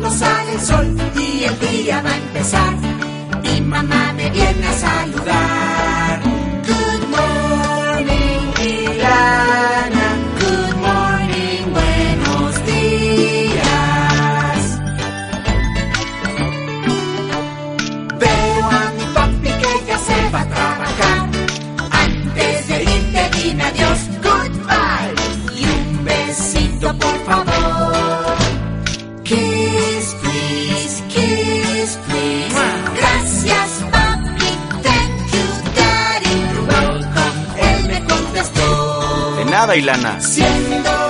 cuando sale el sol y el día va a empezar. Mi mamá me viene a saludar. Good morning, Ilana. Good morning, buenos días. Veo a mi papi que ya se va a trabajar. Antes de irte dime adiós, goodbye. Y un besito por favor. Kiss, please, kiss, please. Gracias, papi, thank you, daddy. You're welcome, él me contestó. De nada, Ilana. Siendo